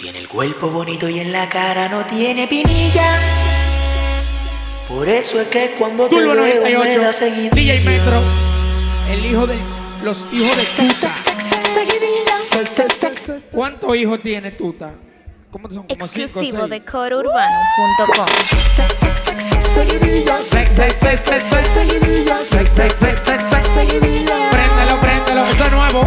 Tiene el cuerpo bonito y en la cara no tiene pinilla. Por eso es que cuando te Turbo veo 98, me da seguidilla. DJ Metro, el hijo de los hijos de Tuta. ¿Cuántos hijos tiene Tuta? ¿Cómo son? ¿Como Exclusivo 5 de corourbano.com. Préndelo, préndelo, eso es nuevo.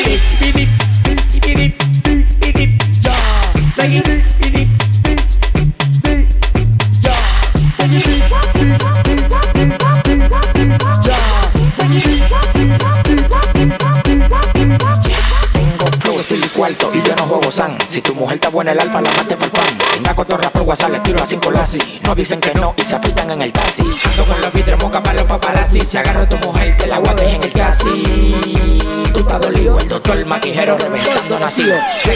Cuarto y yo no juego san. Si tu mujer está buena, el alfa la mate por pan. Venga cotorra por WhatsApp, le tiro a 5 lasis. No dicen que no y se afitan en el taxi. Ando con los vidrios moca para los paparazzi. Si agarro a tu mujer, te la voy a dejar en el casi. Tú estás dolido, el doctor maquijero reventando nacido.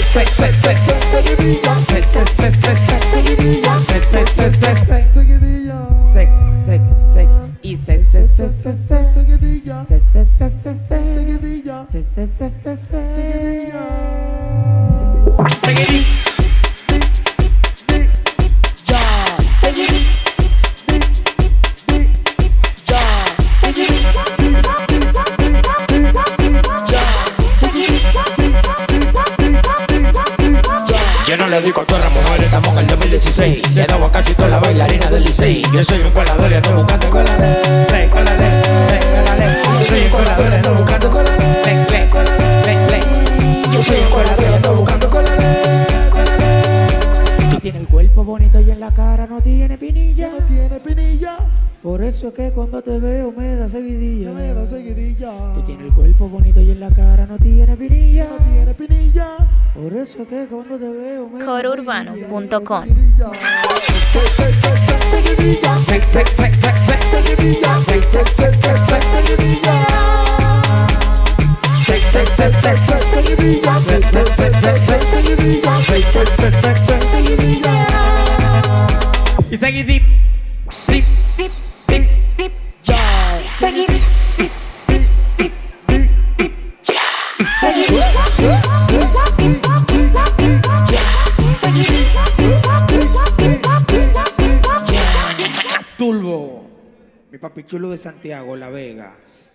Yo no le digo a todas las mujeres, estamos en el 2016. Le damos a casi toda la bailarina del Licey. Yo soy un colador y ando buscando con la ley. Con la ley, con la ley. Yo soy un colador y ando buscando con la ley. Con la ley. Yo soy un colador y ando buscando con la ley. Tú tienes el cuerpo bonito y en la cara no tiene pinilla. No tiene pinilla. Por eso es que cuando te veo me da seguidilla. Me da seguidilla. Tú tienes el cuerpo bonito y en la cara no tiene pinilla. No tiene pinilla. Por eso es que cuando te veo me da corourbano.com. Y seguidip, dip, dip, dip, dip, ya. Seguidip, dip, dip, dip, dip, dip, ya. Seguidip, Turbo, mi papi chulo de Santiago, La Vega.